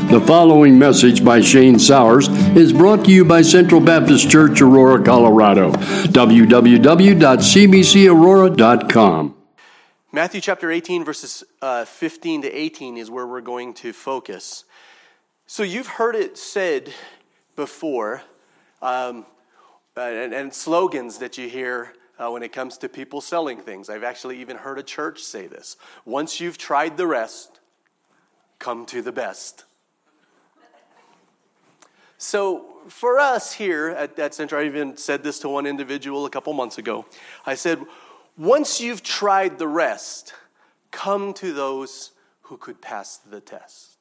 The following message by Shane Sowers is brought to you by Central Baptist Church, Aurora, Colorado. www.cbcaurora.com. Matthew chapter 18, verses 15 to 18 is where we're going to focus. So you've heard it said before, and slogans that you hear when it comes to people selling things. I've actually even heard a church say this. Once you've tried the rest, come to the best. So for us here at Central, I even said this to one individual a couple months ago. I said, once you've tried the rest, come to those who could pass the test.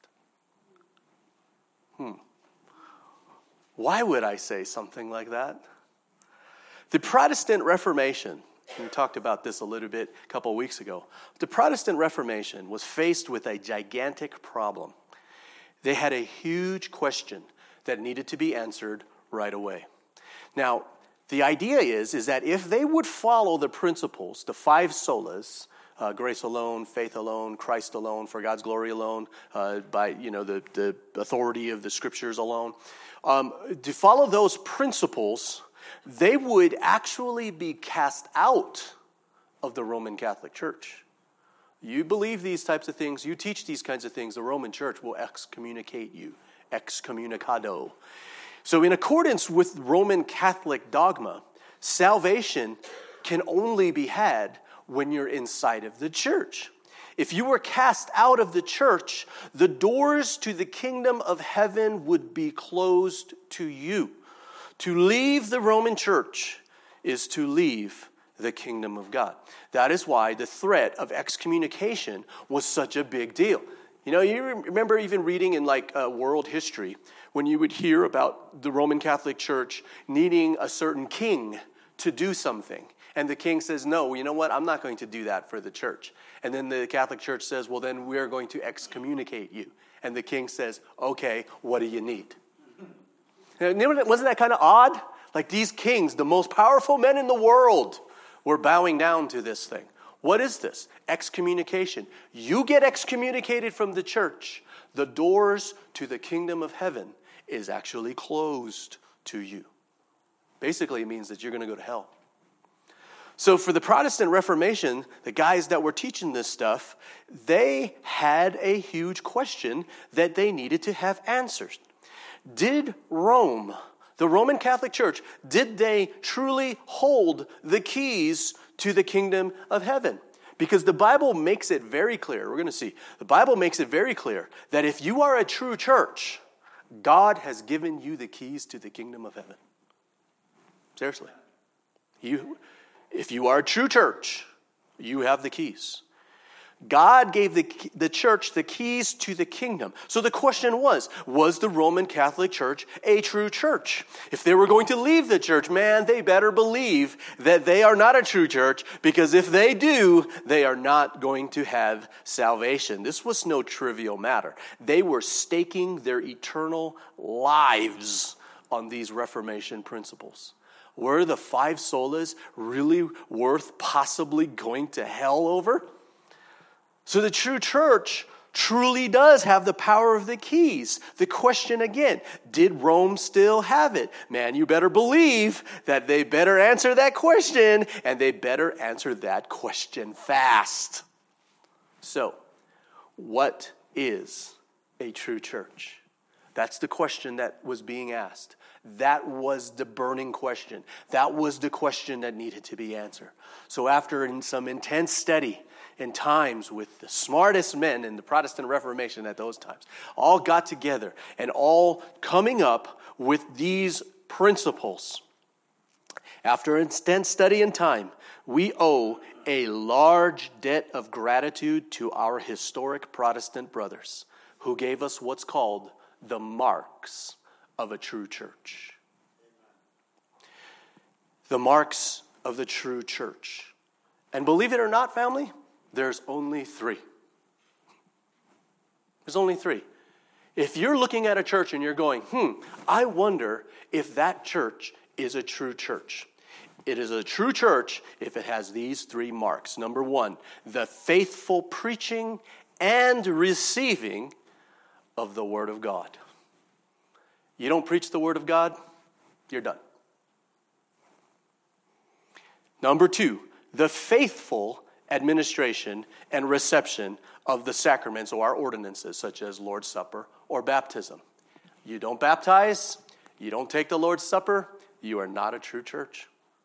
Why would I say something like that? The Protestant Reformation, we talked about this a little bit a couple weeks ago. The Protestant Reformation was faced with a gigantic problem. They had a huge question that needed to be answered right away. Now, the idea is that if they would follow the principles, the five solas, grace alone, faith alone, Christ alone, for God's glory alone, by the authority of the Scriptures alone, to follow those principles, they would actually be cast out of the Roman Catholic Church. You believe these types of things, you teach these kinds of things, the Roman Church will excommunicate you. Excommunicado. So in accordance with Roman Catholic dogma, salvation can only be had when you're inside of the church. If you were cast out of the church, the doors to the kingdom of heaven would be closed to you. To leave the Roman church is to leave the kingdom of God. That is why the threat of excommunication was such a big deal. You know, you remember even reading in world history when you would hear about the Roman Catholic Church needing a certain king to do something. And the king says, no, you know what? I'm not going to do that for the church. And then the Catholic Church says, well, then we're going to excommunicate you. And the king says, okay, what do you need? Wasn't that kind of odd? Like these kings, the most powerful men in the world, were bowing down to this thing. What is this? Excommunication. You get excommunicated from the church, the doors to the kingdom of heaven is actually closed to you. Basically, it means that you're going to go to hell. So for the Protestant Reformation, the guys that were teaching this stuff, they had a huge question that they needed to have answers. Did Rome, the Roman Catholic Church, did they truly hold the keys to the kingdom of heaven? Because the Bible makes it very clear, we're going to see, the Bible makes it very clear that if you are a true church, God has given you the keys to the kingdom of heaven. Seriously. If you are a true church, you have the keys. God gave the church the keys to the kingdom. So the question was the Roman Catholic Church a true church? If they were going to leave the church, man, they better believe that they are not a true church, because if they do, they are not going to have salvation. This was no trivial matter. They were staking their eternal lives on these Reformation principles. Were the five solas really worth possibly going to hell over? So the true church truly does have the power of the keys. The question again, did Rome still have it? Man, you better believe that they better answer that question, and they better answer that question fast. So, what is a true church? That's the question that was being asked. That was the burning question. That was the question that needed to be answered. So after some intense study, in times with the smartest men in the Protestant Reformation at those times, all got together and all coming up with these principles. After intense study and time, we owe a large debt of gratitude to our historic Protestant brothers who gave us what's called the marks of a true church. The marks of the true church. And believe it or not, family, there's only three. There's only three. If you're looking at a church and you're going, I wonder if that church is a true church. It is a true church if it has these three marks. Number one, the faithful preaching and receiving of the Word of God. You don't preach the Word of God, you're done. Number 2, the faithful administration and reception of the sacraments or our ordinances, such as Lord's Supper or baptism. You don't baptize, you don't take the Lord's Supper, you are not a true church.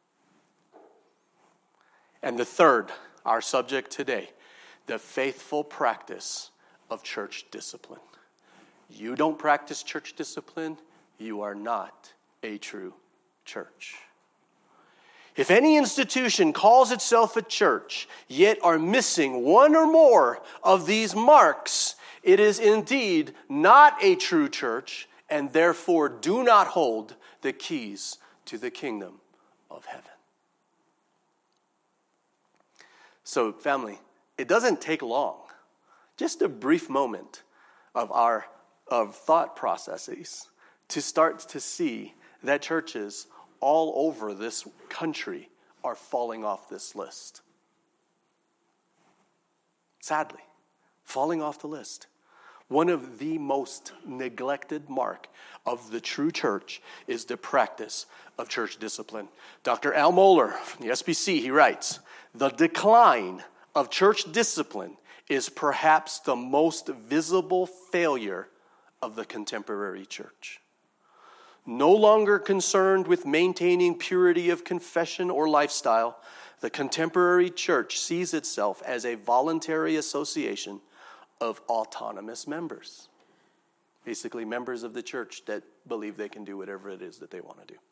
And the third, our subject today, the faithful practice of church discipline. You don't practice church discipline, you are not a true church. If any institution calls itself a church, yet are missing one or more of these marks, it is indeed not a true church, and therefore do not hold the keys to the kingdom of heaven. So, family, it doesn't take long, just a brief moment of thought processes to start to see that churches all over this country are falling off this list. Sadly, falling off the list. One of the most neglected mark of the true church is the practice of church discipline. Dr. Al Mohler from the SBC, he writes, "The decline of church discipline is perhaps the most visible failure of the contemporary church. No longer concerned with maintaining purity of confession or lifestyle, the contemporary church sees itself as a voluntary association of autonomous members. Basically, members of the church that believe they can do whatever it is that they want to do.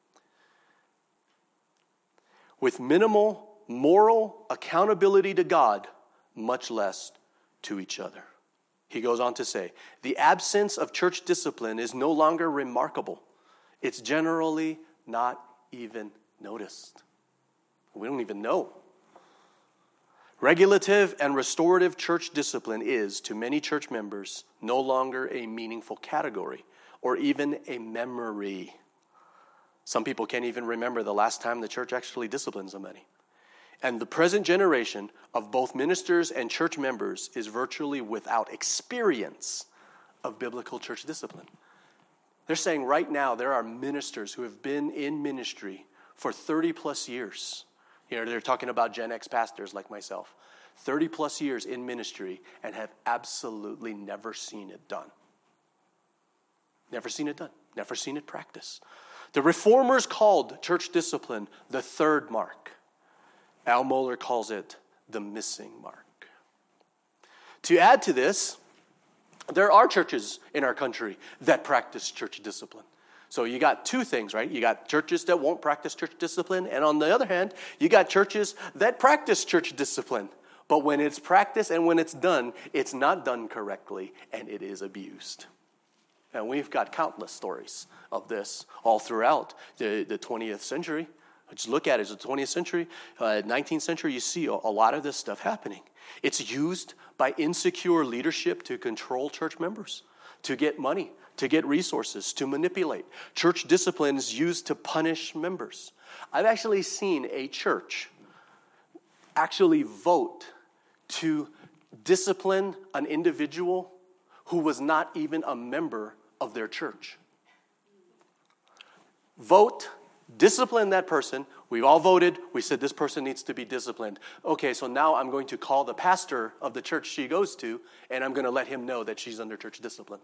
With minimal moral accountability to God, much less to each other." He goes on to say, "The absence of church discipline is no longer remarkable. It's generally not even noticed. We don't even know. Regulative and restorative church discipline is, to many church members, no longer a meaningful category or even a memory. Some people can't even remember the last time the church actually disciplined somebody. And the present generation of both ministers and church members is virtually without experience of biblical church discipline." They're saying right now there are ministers who have been in ministry for 30 plus years. They're talking about Gen X pastors like myself. 30 plus years in ministry and have absolutely never seen it done. Never seen it done. Never seen it practiced. The reformers called church discipline the third mark. Al Mohler calls it the missing mark. To add to this, there are churches in our country that practice church discipline. So you got two things, right? You got churches that won't practice church discipline, and on the other hand, you got churches that practice church discipline. But when it's practiced and when it's done, it's not done correctly, and it is abused. And we've got countless stories of this all throughout the 20th century. Just look at it, it's the 20th century, 19th century, you see a lot of this stuff happening. It's used by insecure leadership to control church members, to get money, to get resources, to manipulate. Church discipline is used to punish members. I've actually seen a church actually vote to discipline an individual who was not even a member of their church. Vote, discipline that person. We've all voted. We said this person needs to be disciplined. Okay, so now I'm going to call the pastor of the church she goes to, and I'm going to let him know that she's under church discipline.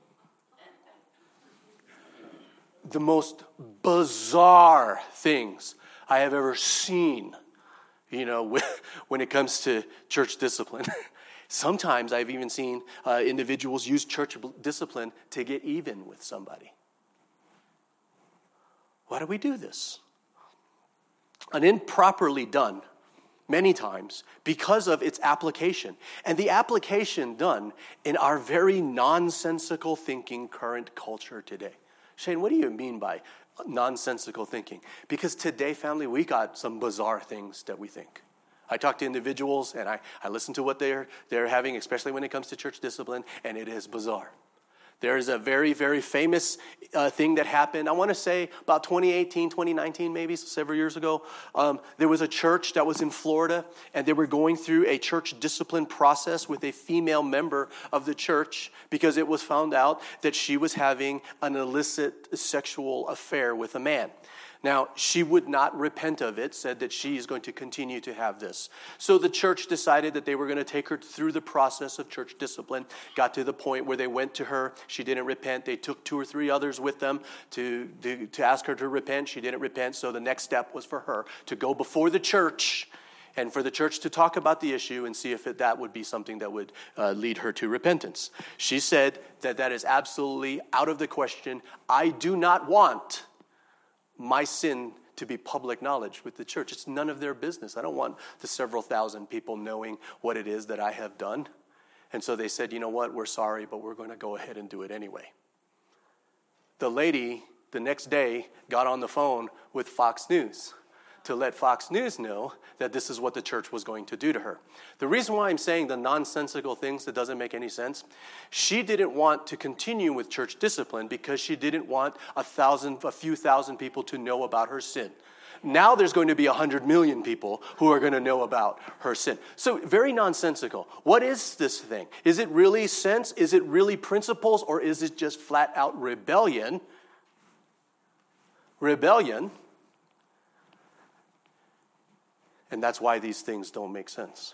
The most bizarre things I have ever seen, when it comes to church discipline. Sometimes I've even seen individuals use church discipline to get even with somebody. Why do we do this? And improperly done many times because of its application. And the application done in our very nonsensical thinking current culture today. Shane, what do you mean by nonsensical thinking? Because today, family, we got some bizarre things that we think. I talk to individuals and I listen to what they're having, especially when it comes to church discipline, and it is bizarre. There's a very, very famous thing that happened, I want to say about 2018, 2019 maybe, so several years ago. There was a church that was in Florida, and they were going through a church discipline process with a female member of the church because it was found out that she was having an illicit sexual affair with a man. Now, she would not repent of it, said that she is going to continue to have this. So the church decided that they were going to take her through the process of church discipline, got to the point where they went to her. She didn't repent. They took 2 or 3 others with them to ask her to repent. She didn't repent, so the next step was for her to go before the church and for the church to talk about the issue and see if that would be something that would lead her to repentance. She said that is absolutely out of the question. I do not want my sin to be public knowledge with the church. It's none of their business. I don't want the several thousand people knowing what it is that I have done. And so they said, you know what, we're sorry, but we're going to go ahead and do it anyway. The lady, the next day, got on the phone with Fox News to let Fox News know that this is what the church was going to do to her. The reason why I'm saying the nonsensical things that doesn't make any sense, she didn't want to continue with church discipline because she didn't want a few thousand people to know about her sin. Now there's going to be 100 million people who are going to know about her sin. So very nonsensical. What is this thing? Is it really sense? Is it really principles? Or is it just flat out rebellion? Rebellion. And that's why these things don't make sense.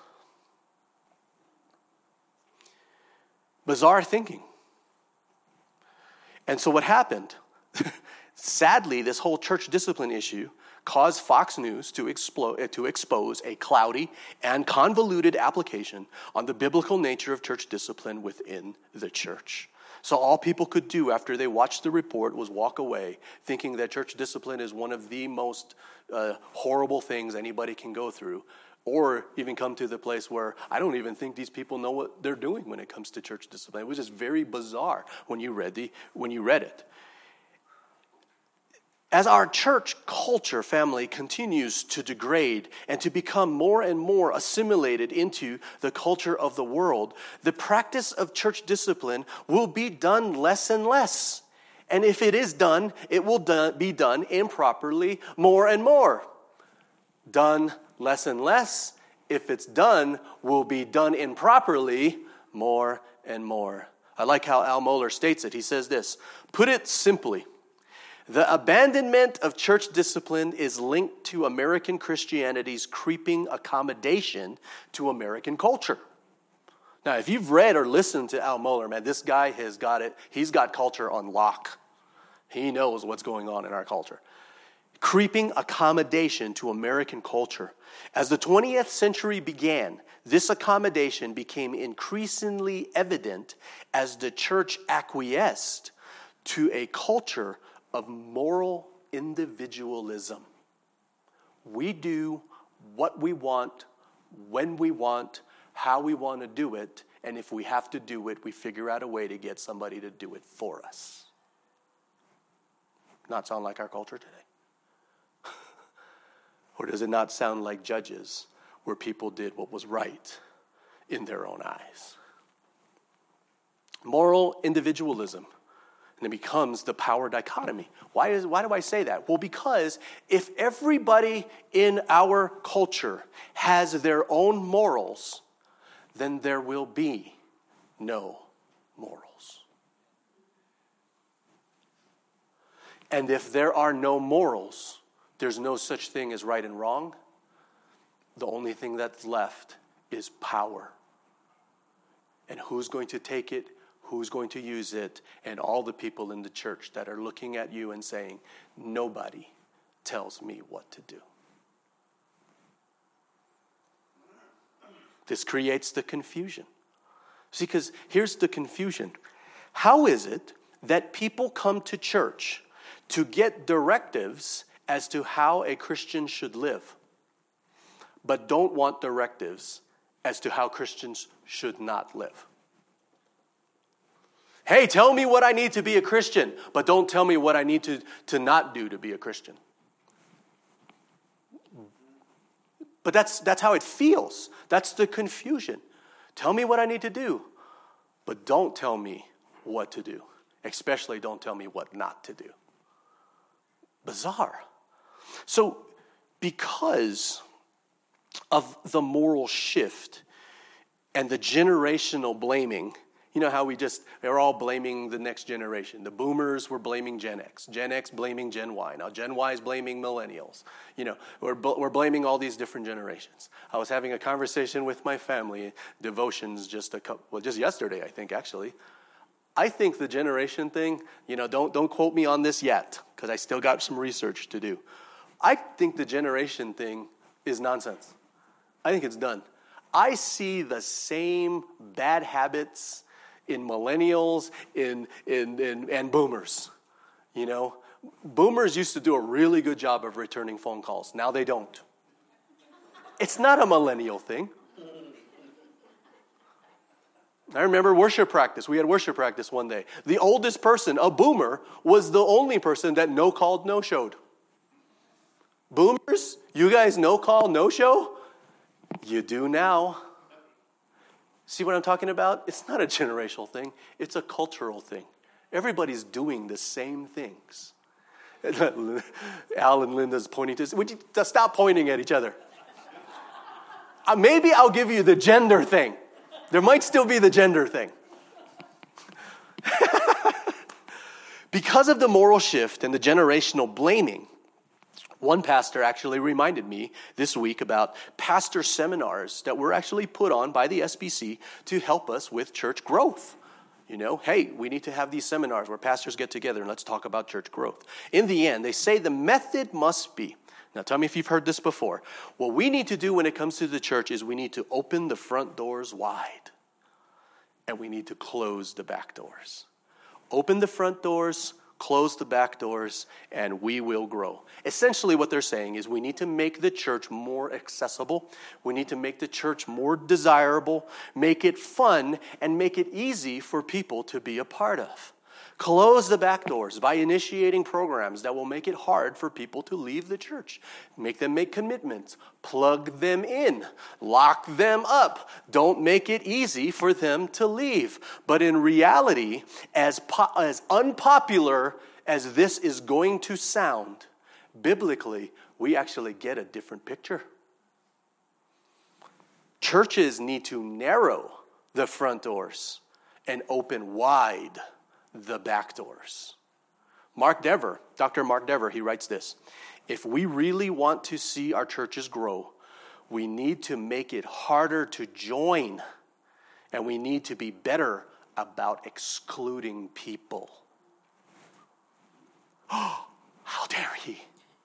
Bizarre thinking. And so what happened? Sadly, this whole church discipline issue caused Fox News to expose a cloudy and convoluted application on the biblical nature of church discipline within the church. So all people could do after they watched the report was walk away thinking that church discipline is one of the most horrible things anybody can go through, or even come to the place where I don't even think these people know what they're doing when it comes to church discipline. It was just very bizarre when you read it. As our church culture family continues to degrade and to become more and more assimilated into the culture of the world, the practice of church discipline will be done less and less. And if it is done, it will be done improperly more and more. Done less and less. If it's done, will be done improperly more and more. I like how Al Mohler states it. He says this, put it simply, the abandonment of church discipline is linked to American Christianity's creeping accommodation to American culture. Now, if you've read or listened to Al Mohler, man, this guy has got it. He's got culture on lock. He knows what's going on in our culture. Creeping accommodation to American culture. As the 20th century began, this accommodation became increasingly evident as the church acquiesced to a culture of moral individualism. We do what we want, when we want, how we want to do it, and if we have to do it, we figure out a way to get somebody to do it for us. Not sound like our culture today? Or does it not sound like Judges, where people did what was right in their own eyes? Moral individualism. And it becomes the power dichotomy. Why do I say that? Well, because if everybody in our culture has their own morals, then there will be no morals. And if there are no morals, there's no such thing as right and wrong. The only thing that's left is power. And who's going to take it? Who's going to use it? And all the people in the church that are looking at you and saying, nobody tells me what to do. This creates the confusion. See, because here's the confusion. How is it that people come to church to get directives as to how a Christian should live, but don't want directives as to how Christians should not live? Hey, tell me what I need to be a Christian, but don't tell me what I need to not do to be a Christian. But that's how it feels. That's the confusion. Tell me what I need to do, but don't tell me what to do. Especially don't tell me what not to do. Bizarre. So because of the moral shift and the generational blaming, you know how they're all blaming the next generation. The boomers were blaming Gen X blaming Gen Y. Now Gen Y is blaming millennials. You know, we're blaming all these different generations. I was having a conversation with my family, devotions just yesterday, I think, actually. I think the generation thing, you know, don't quote me on this yet, because I still got some research to do. I think the generation thing is nonsense. I think it's done. I see the same bad habits in millennials and boomers. You know, boomers used to do a really good job of returning phone calls. Now they don't. It's not a millennial thing. I remember worship practice. We had worship practice one day. The oldest person, a boomer, was the only person that no called, no showed. Boomers, you guys no call, no show? You do now. See what I'm talking about? It's not a generational thing. It's a cultural thing. Everybody's doing the same things. Al and Linda's pointing to, would you stop pointing at each other? Maybe I'll give you the gender thing. There might still be the gender thing. Because of the moral shift and the generational blaming, one pastor actually reminded me this week about pastor seminars that were actually put on by the SBC to help us with church growth. You know, hey, we need to have these seminars where pastors get together and let's talk about church growth. In the end, they say the method must be, now tell me if you've heard this before, what we need to do when it comes to the church is we need to open the front doors wide and we need to close the back doors. Open the front doors, close the back doors, and we will grow. Essentially what they're saying is we need to make the church more accessible. We need to make the church more desirable, make it fun, and make it easy for people to be a part of. Close the back doors by initiating programs that will make it hard for people to leave the church. Make them make commitments. Plug them in. Lock them up. Don't make it easy for them to leave. But in reality, as unpopular as this is going to sound, biblically, we actually get a different picture. Churches need to narrow the front doors and open wide the back doors. Dr. Mark Dever, he writes this: if we really want to see our churches grow, we need to make it harder to join, and we need to be better about excluding people. Oh, how dare he?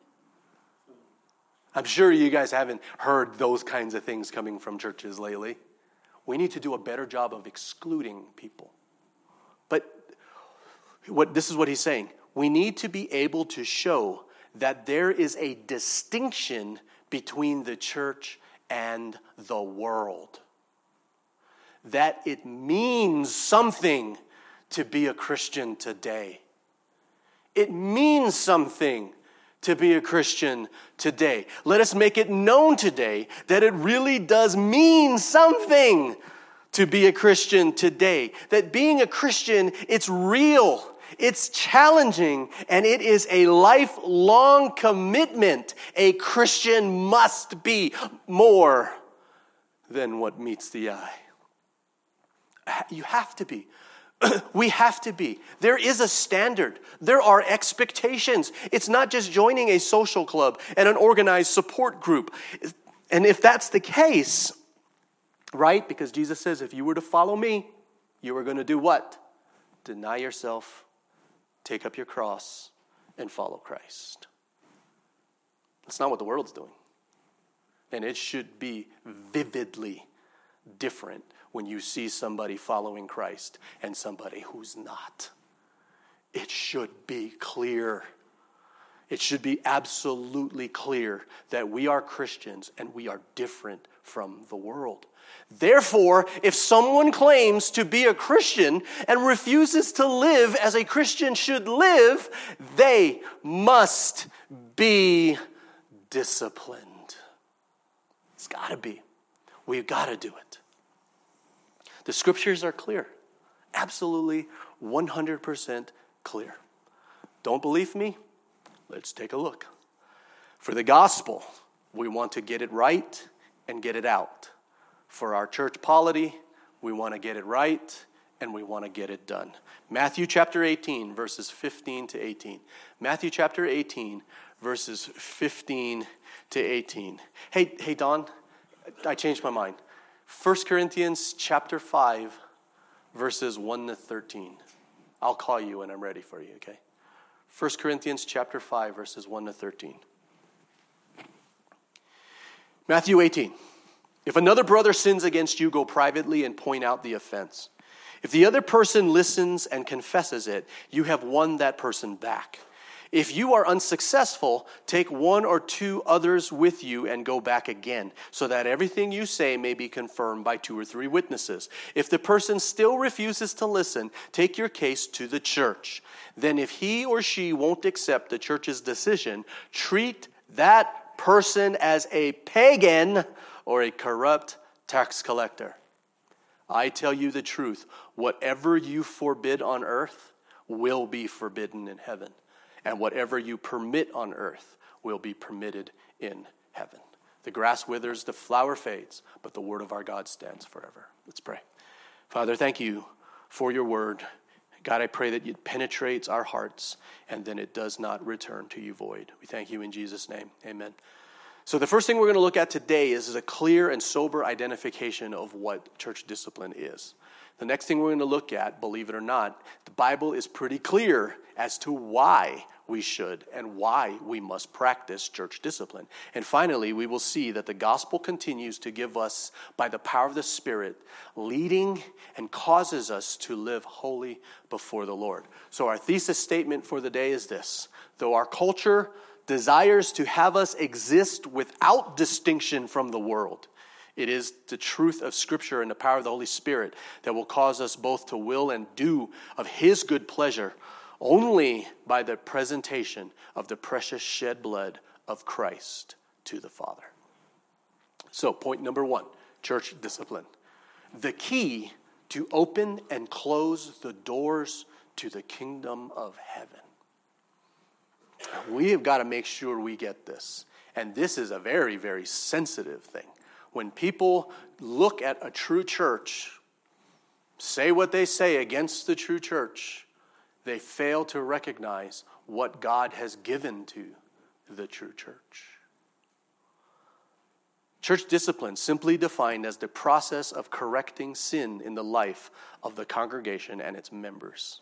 I'm sure you guys haven't heard those kinds of things coming from churches lately. We need to do a better job of excluding people. But this is what he's saying. We need to be able to show that there is a distinction between the church and the world. That it means something to be a Christian today. It means something to be a Christian today. Let us make it known today that it really does mean something to be a Christian today. That being a Christian, it's real, it's challenging, and it is a lifelong commitment. A Christian must be more than what meets the eye. You have to be. We have to be. There is a standard. There are expectations. It's not just joining a social club and an organized support group. And if that's the case, right? Because Jesus says, if you were to follow me, you were going to do what? Deny yourself, take up your cross, and follow Christ. That's not what the world's doing. And it should be vividly different when you see somebody following Christ and somebody who's not. It should be clear. It should be absolutely clear that we are Christians and we are different from the world. Therefore, if someone claims to be a Christian and refuses to live as a Christian should live, they must be disciplined. It's got to be. We've got to do it. The scriptures are clear. Absolutely 100% clear. Don't believe me? Let's take a look. For the gospel, we want to get it right and get it out. For our church polity, we want to get it right and we want to get it done. Matthew chapter 18, verses 15 to 18. Matthew chapter 18, verses 15 to 18. Hey, Don, I changed my mind. 1 Corinthians chapter 5, verses 1 to 13. I'll call you when I'm ready for you, okay? 1 Corinthians chapter 5, verses 1 to 13. Matthew 18. If another brother sins against you, go privately and point out the offense. If the other person listens and confesses it, you have won that person back. If you are unsuccessful, take one or two others with you and go back again, so that everything you say may be confirmed by 2 or 3 witnesses. If the person still refuses to listen, take your case to the church. Then if he or she won't accept the church's decision, treat that person as a pagan or a corrupt tax collector. I tell you the truth, whatever you forbid on earth will be forbidden in heaven. And whatever you permit on earth will be permitted in heaven. The grass withers, the flower fades, but the word of our God stands forever. Let's pray. Father, thank you for your word. God, I pray that it penetrates our hearts and then it does not return to you void. We thank you in Jesus' name. Amen. So the first thing we're going to look at today is a clear and sober identification of what church discipline is. The next thing we're going to look at, believe it or not, the Bible is pretty clear as to why we should and why we must practice church discipline. And finally, we will see that the gospel continues to give us, by the power of the Spirit, leading and causes us to live holy before the Lord. So our thesis statement for the day is this: though our culture desires to have us exist without distinction from the world, it is the truth of Scripture and the power of the Holy Spirit that will cause us both to will and do of His good pleasure only by the presentation of the precious shed blood of Christ to the Father. So, point number 1, church discipline. The key to open and close the doors to the kingdom of heaven. We have got to make sure we get this. And this is a very, very sensitive thing. When people look at a true church, say what they say against the true church, they fail to recognize what God has given to the true church. Church discipline, simply defined as the process of correcting sin in the life of the congregation and its members.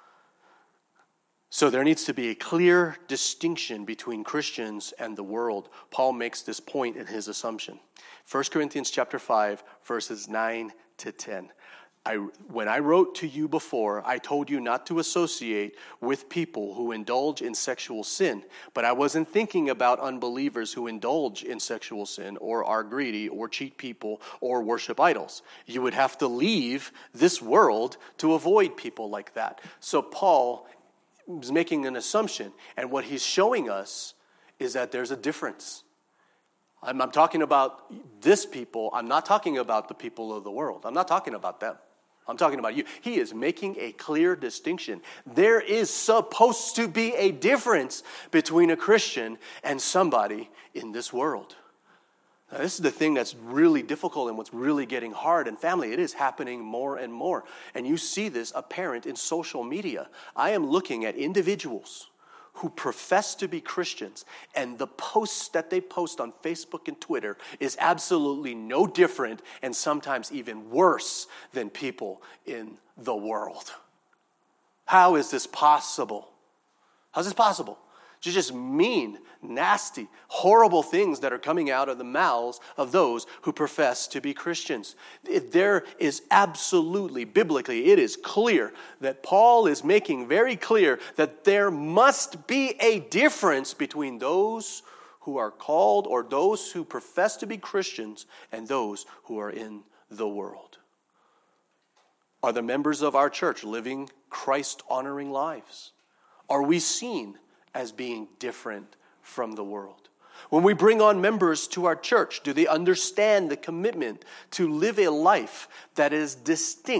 So there needs to be a clear distinction between Christians and the world. Paul makes this point in his assumption. 1 Corinthians chapter 5, verses 9 to 10. When I wrote to you before, I told you not to associate with people who indulge in sexual sin, but I wasn't thinking about unbelievers who indulge in sexual sin or are greedy or cheat people or worship idols. You would have to leave this world to avoid people like that. So Paul is making an assumption, and what he's showing us is that there's a difference. I'm talking about this people. I'm not talking about the people of the world. I'm not talking about them. I'm talking about you. He is making a clear distinction. There is supposed to be a difference between a Christian and somebody in this world. Now, this is the thing that's really difficult and what's really getting hard. And family, it is happening more and more. And you see this apparent in social media. I am looking at individuals who profess to be Christians, and the posts that they post on Facebook and Twitter is absolutely no different and sometimes even worse than people in the world. How is this possible? How is this possible? Just mean, nasty, horrible things that are coming out of the mouths of those who profess to be Christians. There is absolutely, biblically, it is clear that Paul is making very clear that there must be a difference between those who are called or those who profess to be Christians and those who are in the world. Are the members of our church living Christ-honoring lives? Are we seen as being different from the world? When we bring on members to our church, do they understand the commitment to live a life that is distinct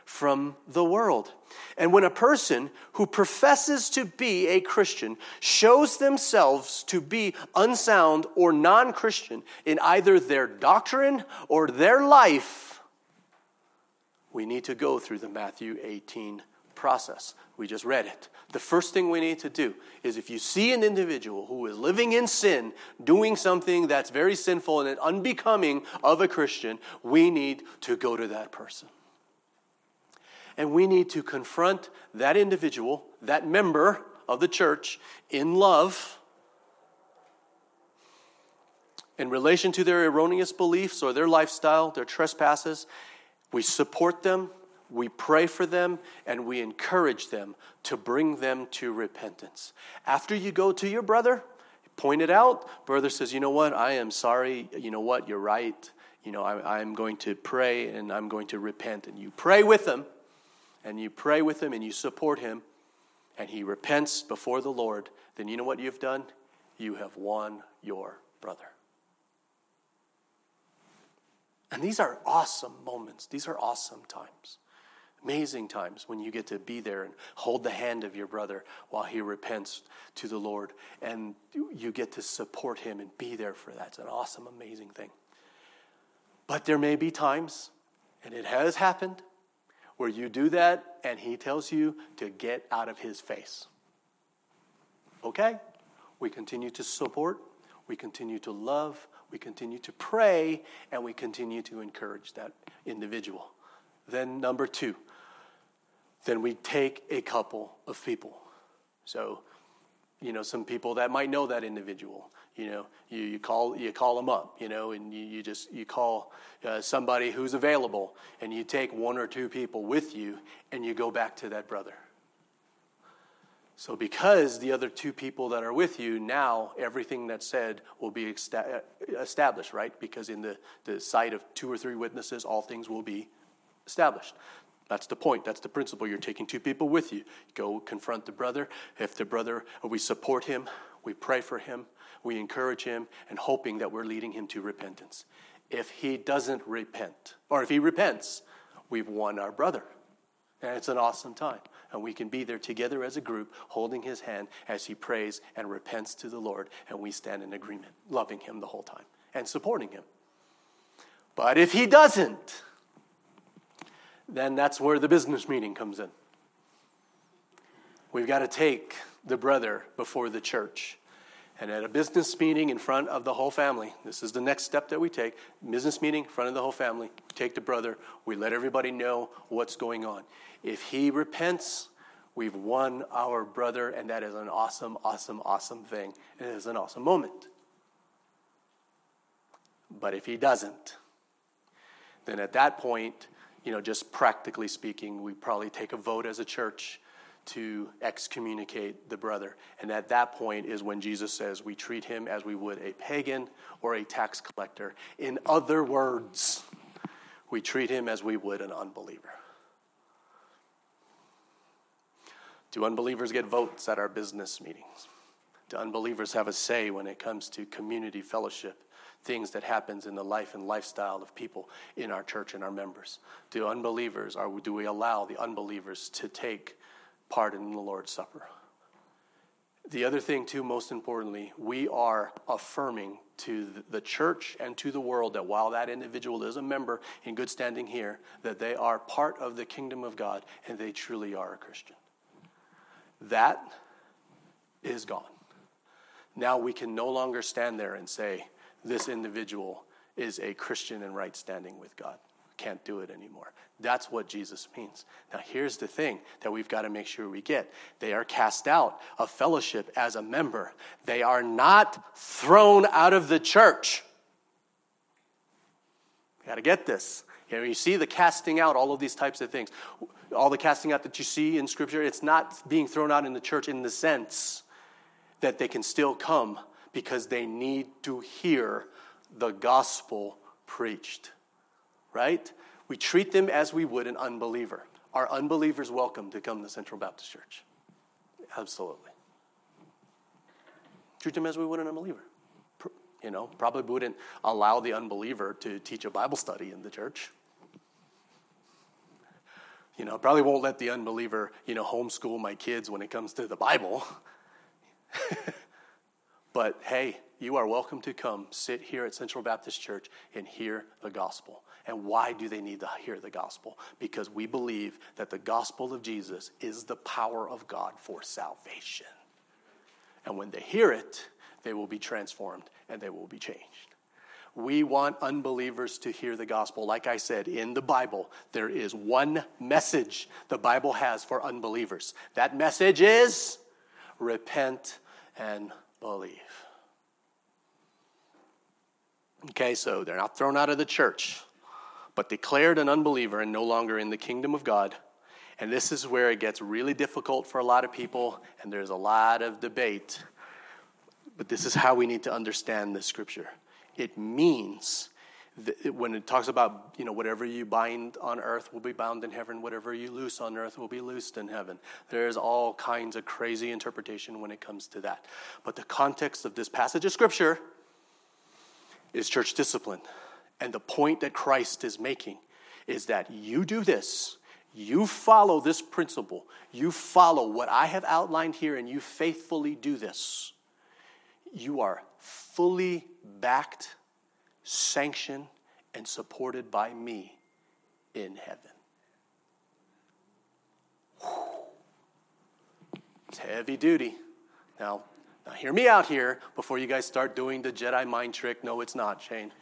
from the world. And when a person who professes to be a Christian shows themselves to be unsound or non-Christian in either their doctrine or their life, we need to go through the Matthew 18 process. We just read it. The first thing we need to do is, if you see an individual who is living in sin, doing something that's very sinful and unbecoming of a Christian, we need to go to that person. And we need to confront that individual, that member of the church, in love, in relation to their erroneous beliefs or their lifestyle, their trespasses. We support them, we pray for them, and we encourage them to bring them to repentance. After you go to your brother, point it out. Brother says, you know what, I am sorry. You know what, you're right. You know, I'm going to pray and I'm going to repent. And you pray with them, and you pray with him, and you support him, and he repents before the Lord. Then you know what you've done? You have won your brother. And these are awesome moments. These are awesome times. Amazing times when you get to be there and hold the hand of your brother while he repents to the Lord. And you get to support him and be there for that. It's an awesome, amazing thing. But there may be times, and it has happened, where you do that and he tells you to get out of his face. Okay? We continue to support. We continue to love. We continue to pray, and we continue to encourage that individual. Then number 2, then we take a couple of people. So, you know, some people that might know that individual. You know, you call them up. You know, and you call somebody who's available, and you take 1 or 2 people with you, and you go back to that brother. So because the other 2 people that are with you, now everything that's said will be established, right? Because in the sight of 2 or 3 witnesses, all things will be established. That's the point. That's the principle. You're taking 2 people with you. Go confront the brother. If the brother, we support him, we pray for him, we encourage him, and hoping that we're leading him to repentance. If he doesn't repent, or if he repents, we've won our brother. And it's an awesome time. And we can be there together as a group, holding his hand as he prays and repents to the Lord. And we stand in agreement, loving him the whole time and supporting him. But if he doesn't, then that's where the business meeting comes in. We've got to take the brother before the church. And at a business meeting in front of the whole family, this is the next step that we take. Business meeting in front of the whole family. Take the brother. We let everybody know what's going on. If he repents, we've won our brother, and that is an awesome, awesome, awesome thing. It is an awesome moment. But if he doesn't, then at that point, you know, just practically speaking, we probably take a vote as a church to excommunicate the brother. And at that point is when Jesus says we treat him as we would a pagan or a tax collector. In other words, we treat him as we would an unbeliever. Do unbelievers get votes at our business meetings? Do unbelievers have a say when it comes to community fellowship, things that happens in the life and lifestyle of people in our church and our members? Do we allow the unbelievers to take part in the Lord's Supper? The other thing, too, most importantly, we are affirming to the church and to the world that while that individual is a member in good standing here, that they are part of the kingdom of God and they truly are a Christian. That is gone. Now we can no longer stand there and say, this individual is a Christian in right standing with God. Can't do it anymore. That's what Jesus means. Now here's the thing that we've got to make sure we get. They are cast out of fellowship as a member. They are not thrown out of the church. You got to get this. You know, you see the casting out, all of these types of things. All the casting out that you see in Scripture, it's not being thrown out in the church in the sense that they can still come because they need to hear the gospel preached. Right? We treat them as we would an unbeliever. Are unbelievers welcome to come to Central Baptist Church? Absolutely. Treat them as we would an unbeliever. You know, probably wouldn't allow the unbeliever to teach a Bible study in the church. I probably won't let the unbeliever, homeschool my kids when it comes to the Bible. But hey, you are welcome to come sit here at Central Baptist Church and hear the gospel. And why do they need to hear the gospel? Because we believe that the gospel of Jesus is the power of God for salvation. And when they hear it, they will be transformed and they will be changed. We want unbelievers to hear the gospel. Like I said, in the Bible, there is one message the Bible has for unbelievers. That message is repent and believe. Okay, so they're not thrown out of the church, but declared an unbeliever and no longer in the kingdom of God. And this is where it gets really difficult for a lot of people, and there's a lot of debate. But this is how we need to understand this scripture. It means that when it talks about, whatever you bind on earth will be bound in heaven, whatever you loose on earth will be loosed in heaven. There's all kinds of crazy interpretation when it comes to that. But the context of this passage of scripture is church discipline. And the point that Christ is making is that you do this, you follow this principle, you follow what I have outlined here, and you faithfully do this. You are fully backed, sanctioned, and supported by me in heaven. It's heavy duty. Now hear me out here before you guys start doing the Jedi mind trick. No, it's not, Shane.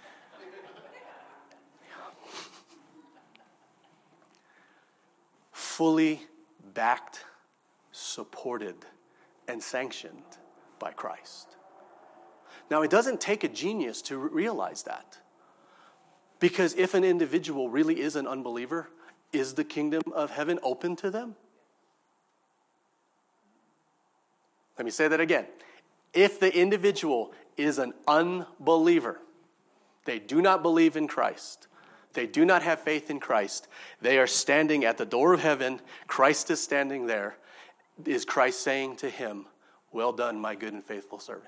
Fully backed, supported, and sanctioned by Christ. Now, it doesn't take a genius to realize that. Because if an individual really is an unbeliever, is the kingdom of heaven open to them? Let me say that again. If the individual is an unbeliever, they do not believe in Christ, they do not have faith in Christ, they are standing at the door of heaven, Christ is standing there. Is Christ saying to him, "Well done, my good and faithful servant"?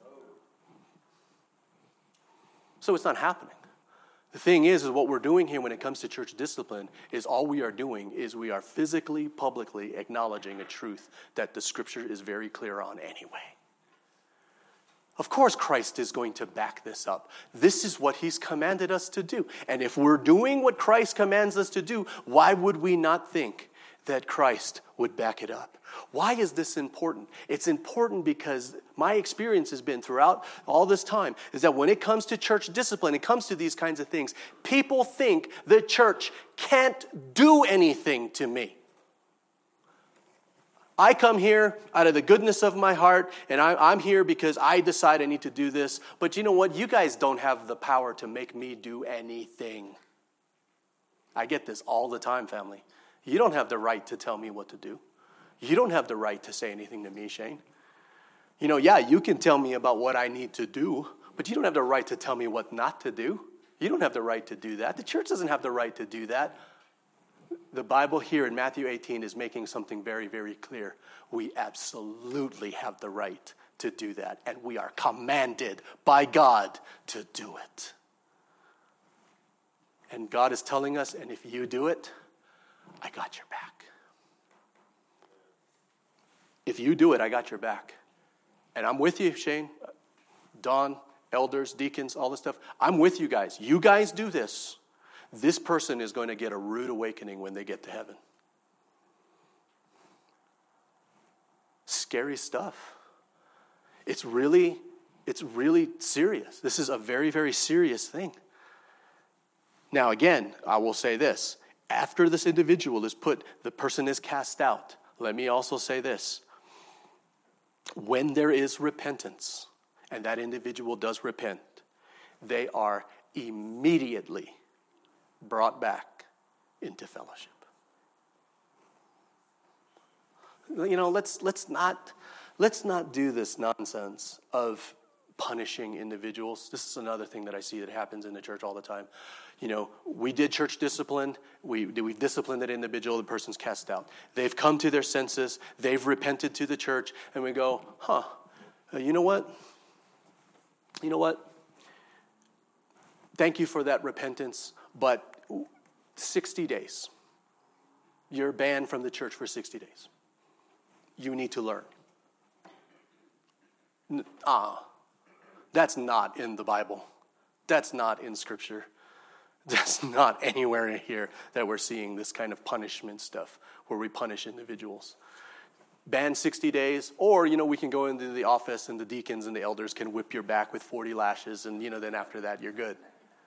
So it's not happening. The thing is what we're doing here when it comes to church discipline is all we are doing is we are physically, publicly acknowledging a truth that the scripture is very clear on anyway. Of course, Christ is going to back this up. This is what he's commanded us to do. And if we're doing what Christ commands us to do, why would we not think that Christ would back it up? Why is this important? It's important because my experience has been throughout all this time is that when it comes to church discipline, it comes to these kinds of things, people think the church can't do anything to me. I come here out of the goodness of my heart, and I'm here because I decide I need to do this. But you know what? You guys don't have the power to make me do anything. I get this all the time, family. You don't have the right to tell me what to do. You don't have the right to say anything to me, Shane. You can tell me about what I need to do, but you don't have the right to tell me what not to do. You don't have the right to do that. The church doesn't have the right to do that. The Bible here in Matthew 18 is making something very, very clear. We absolutely have the right to do that, and we are commanded by God to do it. And God is telling us, and if you do it, I got your back. If you do it, I got your back. And I'm with you, Shane, Don, elders, deacons, all this stuff. I'm with you guys. You guys do this. This person is going to get a rude awakening when they get to heaven. Scary stuff. It's really serious. This is a very, very serious thing. Now, again, I will say this. After this individual is put, the person is cast out. Let me also say this. When there is repentance, and that individual does repent, they are immediately brought back into fellowship. Let's not do this nonsense of punishing individuals. This is another thing that I see that happens in the church all the time. We did church discipline. We've disciplined that individual. The person's cast out. They've come to their senses. They've repented to the church. And we go, you know what? Thank you for that repentance, but 60 days. you're banned from the church for 60 days. You need to learn. That's not in the Bible. That's not in Scripture. That's not anywhere in here that we're seeing this kind of punishment stuff where we punish individuals. Ban 60 days, or, we can go into the office and the deacons and the elders can whip your back with 40 lashes and, then after that you're good.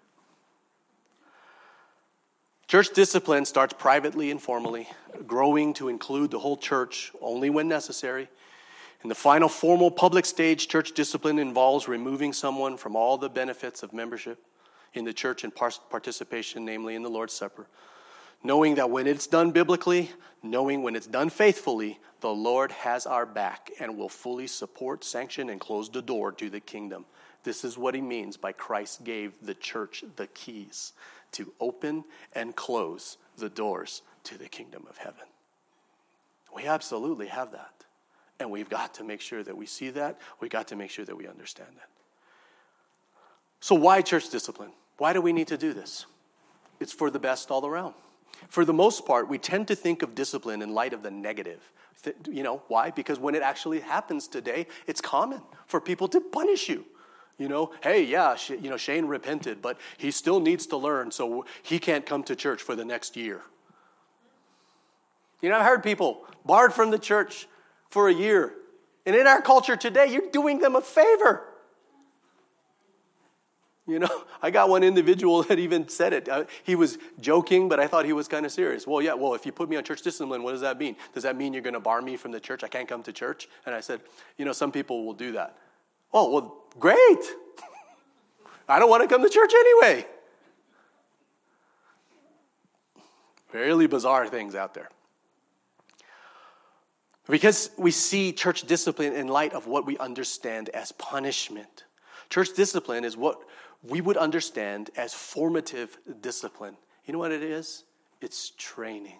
Church discipline starts privately and formally, growing to include the whole church only when necessary. In the final formal public stage, church discipline involves removing someone from all the benefits of membership in the church and participation, namely in the Lord's Supper. Knowing that when it's done biblically, knowing when it's done faithfully, the Lord has our back and will fully support, sanction, and close the door to the kingdom. This is what he means by Christ gave the church the keys to open and close the doors to the kingdom of heaven. We absolutely have that. And we've got to make sure that we see that. We've got to make sure that we understand that. So why church discipline? Why do we need to do this? It's for the best all around. For the most part, we tend to think of discipline in light of the negative. Why? Because when it actually happens today, it's common for people to punish you. Hey, yeah, Shane repented, but he still needs to learn, so he can't come to church for the next year. I've heard people barred from the church for a year. And in our culture today, you're doing them a favor. I got one individual that even said it. He was joking, but I thought he was kind of serious. Well, if you put me on church discipline, what does that mean? Does that mean you're going to bar me from the church? I can't come to church? And I said, some people will do that. Oh, well, great. I don't want to come to church anyway. Fairly bizarre things out there. Because we see church discipline in light of what we understand as punishment. Church discipline is what we would understand as formative discipline. You know what it is? It's training.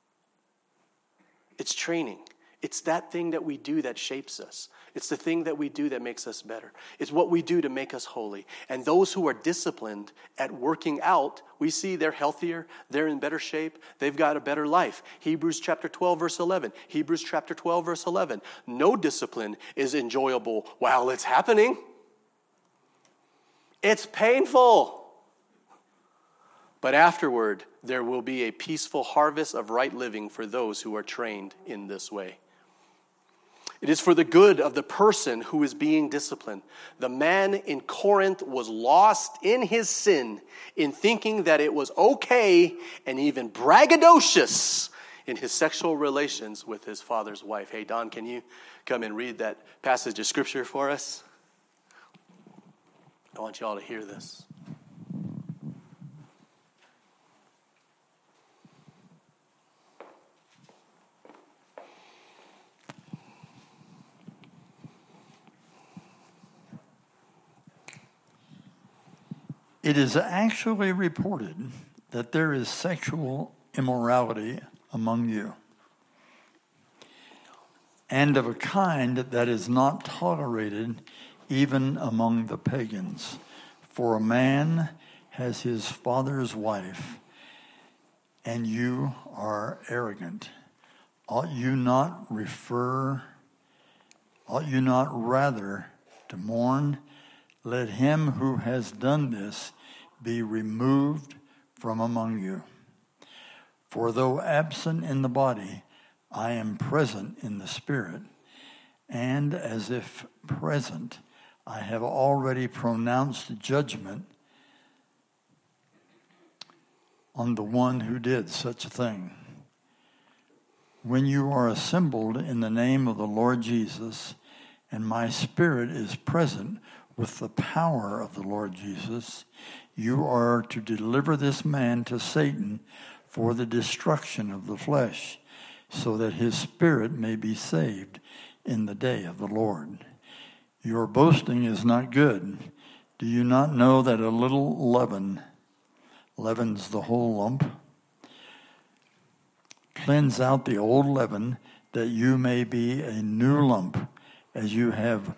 It's training. It's that thing that we do that shapes us. It's the thing that we do that makes us better. It's what we do to make us holy. And those who are disciplined at working out, we see they're healthier, they're in better shape, they've got a better life. Hebrews chapter 12, verse 11. Hebrews chapter 12, verse 11. No discipline is enjoyable while it's happening. It's painful. But afterward, there will be a peaceful harvest of right living for those who are trained in this way. It is for the good of the person who is being disciplined. The man in Corinth was lost in his sin in thinking that it was okay and even braggadocious in his sexual relations with his father's wife. Hey, Don, can you come and read that passage of Scripture for us? I want you all to hear this. It is actually reported that there is sexual immorality among you, and of a kind that is not tolerated even among the pagans. For a man has his father's wife, and you are arrogant. Ought you not rather to mourn? Let him who has done this be removed from among you. For though absent in the body, I am present in the spirit, and as if present, I have already pronounced judgment on the one who did such a thing. When you are assembled in the name of the Lord Jesus, and my spirit is present with the power of the Lord Jesus, you are to deliver this man to Satan for the destruction of the flesh, so that his spirit may be saved in the day of the Lord. Your boasting is not good. Do you not know that a little leaven leavens the whole lump? Cleanse out the old leaven, that you may be a new lump, as you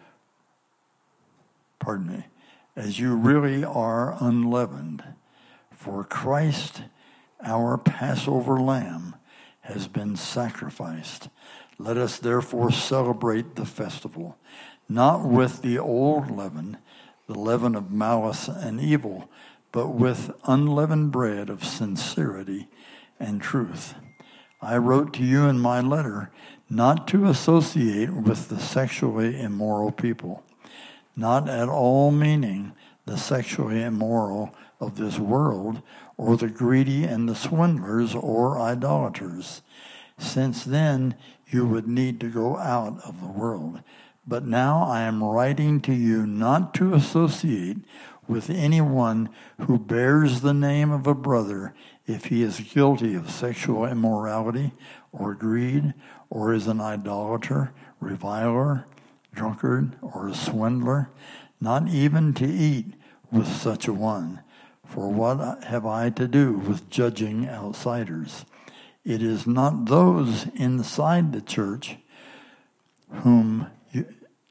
really are unleavened. For Christ, our Passover lamb, has been sacrificed. Let us therefore celebrate the festival, not with the old leaven, the leaven of malice and evil, but with unleavened bread of sincerity and truth. I wrote to you in my letter not to associate with the sexually immoral people, not at all meaning the sexually immoral of this world, or the greedy and the swindlers or idolaters, since then you would need to go out of the world. But now I am writing to you not to associate with anyone who bears the name of a brother if he is guilty of sexual immorality or greed, or is an idolater, reviler, drunkard, or a swindler, not even to eat with such a one. For what have I to do with judging outsiders? It is not those inside the church whom you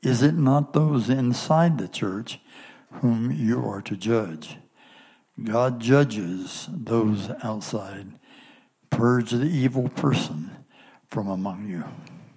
are to judge. God judges those outside. Purge the evil person from among you.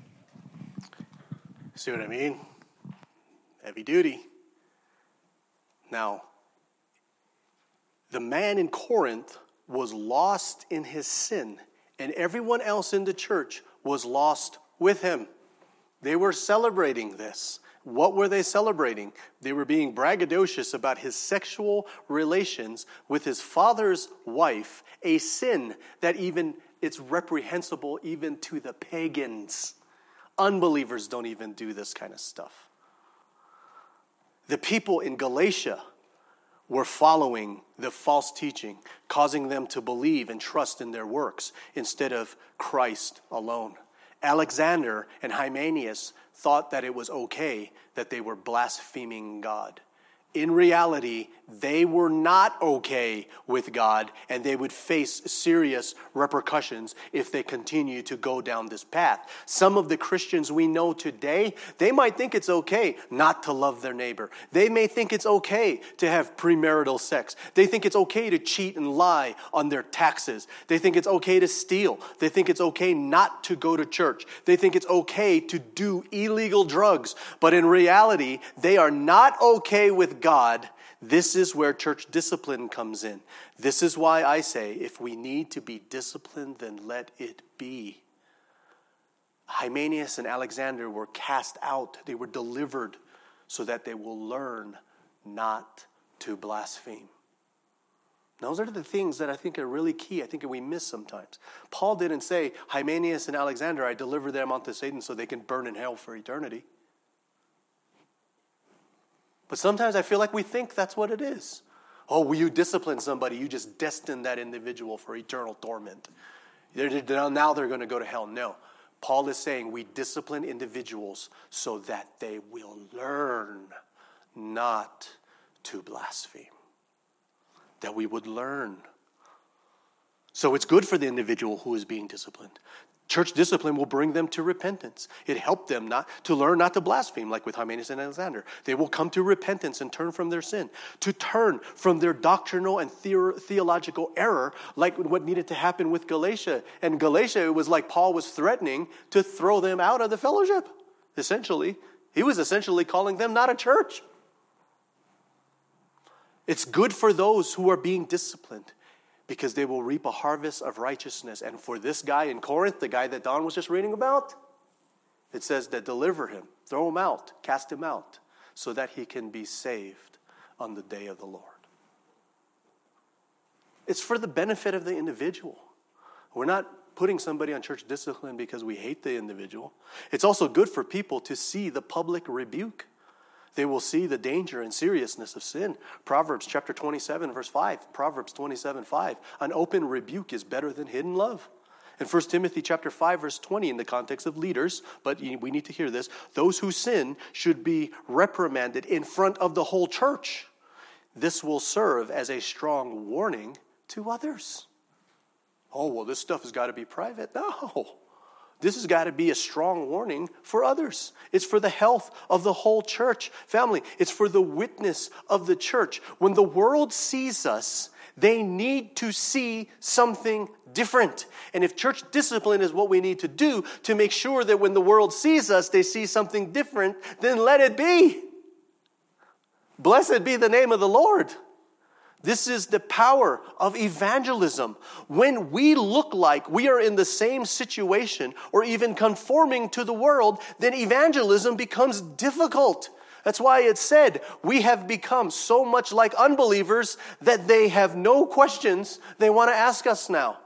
See what I mean? Heavy duty. Now, the man in Corinth was lost in his sin, and everyone else in the church was lost with him. They were celebrating this. What were they celebrating? They were being braggadocious about his sexual relations with his father's wife, a sin that even it's reprehensible even to the pagans. Unbelievers don't even do this kind of stuff. The people in Galatia were following the false teaching, causing them to believe and trust in their works instead of Christ alone. Alexander and Hymenaeus thought that it was okay that they were blaspheming God. In reality, they were not okay with God, and they would face serious repercussions if they continue to go down this path. Some of the Christians we know today, they might think it's okay not to love their neighbor. They may think it's okay to have premarital sex. They think it's okay to cheat and lie on their taxes. They think it's okay to steal. They think it's okay not to go to church. They think it's okay to do illegal drugs. But in reality, they are not okay with God. This is where church discipline comes in. This is why I say, if we need to be disciplined, then let it be. Hymenaeus and Alexander were cast out. They were delivered so that they will learn not to blaspheme. Those are the things that I think are really key. I think we miss sometimes. Paul didn't say, Hymenaeus and Alexander, I deliver them unto Satan so they can burn in hell for eternity. But sometimes I feel like we think that's what it is. Oh, will you discipline somebody? You just destine that individual for eternal torment. Now they're going to go to hell. No. Paul is saying we discipline individuals so that they will learn not to blaspheme. That we would learn. So it's good for the individual who is being disciplined. Church discipline will bring them to repentance. It helped them to learn not to blaspheme, like with Hymenaeus and Alexander. They will come to repentance and turn from their sin, to turn from their doctrinal and theological error, like what needed to happen with Galatia. And Galatia, it was like Paul was threatening to throw them out of the fellowship. Essentially, he was essentially calling them not a church. It's good for those who are being disciplined, because they will reap a harvest of righteousness. And for this guy in Corinth, the guy that Don was just reading about, it says that deliver him, throw him out, cast him out, so that he can be saved on the day of the Lord. It's for the benefit of the individual. We're not putting somebody on church discipline because we hate the individual. It's also good for people to see the public rebuke. They will see the danger and seriousness of sin. Proverbs chapter 27, verse 5. Proverbs 27, 5. An open rebuke is better than hidden love. And 1 Timothy chapter 5, verse 20 in the context of leaders, but we need to hear this. Those who sin should be reprimanded in front of the whole church. This will serve as a strong warning to others. Oh, well, this stuff has got to be private. No. This has got to be a strong warning for others. It's for the health of the whole church family. It's for the witness of the church. When the world sees us, They need to see something different. And if church discipline is what we need to do to make sure that when the world sees us, they see something different, then let it be. Blessed be the name of the Lord. This is the power of evangelism. When we look like we are in the same situation or even conforming to the world, then evangelism becomes difficult. That's why it said we have become so much like unbelievers that they have no questions they want to ask us now.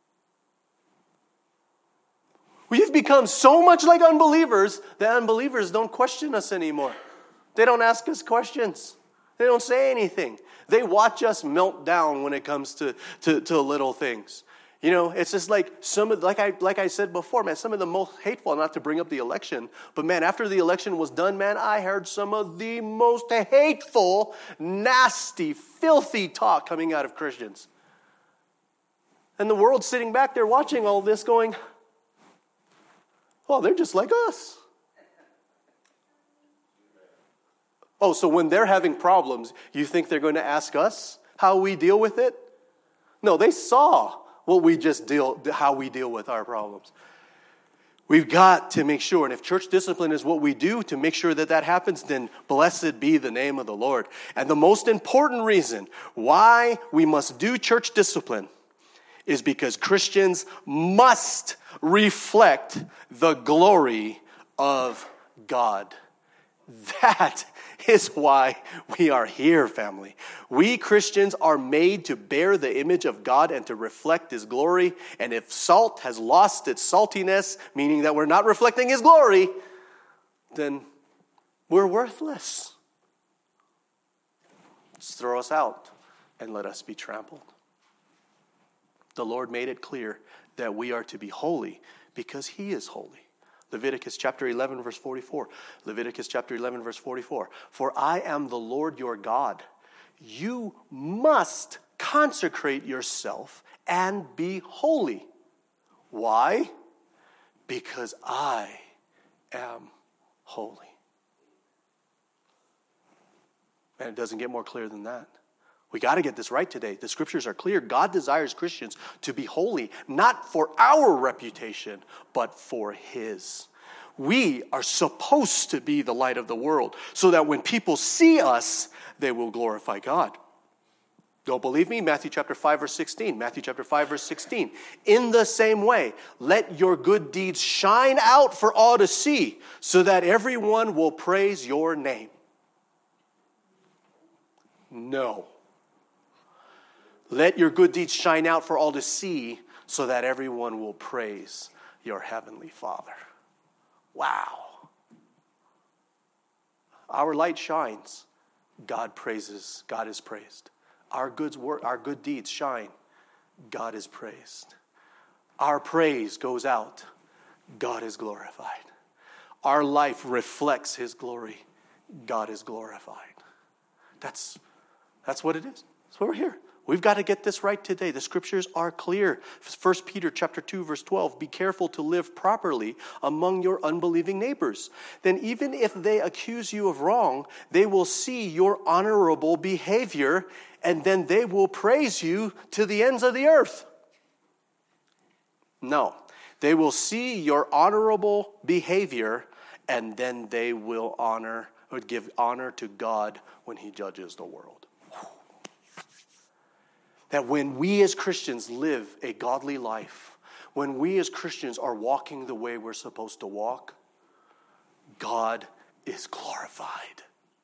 We have become so much like unbelievers that unbelievers don't question us anymore. They don't ask us questions. They don't say anything. They watch us melt down when it comes to little things. You know, it's just like like I said before, man, some of the most hateful, not to bring up the election, but man, after the election was done, man, I heard some of the most hateful, nasty, filthy talk coming out of Christians. And the world's sitting back there watching all this going, oh, they're just like us. Oh, so when they're having problems, you think they're going to ask us how we deal with it? No, they saw how we deal with our problems. We've got to make sure, and if church discipline is what we do to make sure that happens, then blessed be the name of the Lord. And the most important reason why we must do church discipline is because Christians must reflect the glory of God. That is why we are here, family. We Christians are made to bear the image of God and to reflect His glory. And if salt has lost its saltiness, meaning that we're not reflecting His glory, then we're worthless. Just throw us out and let us be trampled. The Lord made it clear that we are to be holy because He is holy. Leviticus chapter 11, verse 44. Leviticus chapter 11, verse 44. For I am the Lord your God. You must consecrate yourself and be holy. Why? Because I am holy. And it doesn't get more clear than that. We got to get this right today. The scriptures are clear. God desires Christians to be holy, not for our reputation, but for His. We are supposed to be the light of the world so that when people see us, they will glorify God. Don't believe me? Matthew chapter 5, verse 16. Matthew chapter 5, verse 16. In the same way, let your good deeds shine out for all to see so that everyone will praise your name. No. Let your good deeds shine out for all to see so that everyone will praise your heavenly Father. Wow. Our light shines. God praises. God is praised. Our good deeds shine. God is praised. Our praise goes out. God is glorified. Our life reflects His glory. God is glorified. That's what it is. That's why we're here. We've got to get this right today. The scriptures are clear. 1 Peter chapter 2, verse 12, be careful to live properly among your unbelieving neighbors. Then even if they accuse you of wrong, they will see your honorable behavior, and then they will praise you to the ends of the earth. No, they will see your honorable behavior, and then they will give honor to God when He judges the world. That when we as Christians live a godly life, when we as Christians are walking the way we're supposed to walk, God is glorified.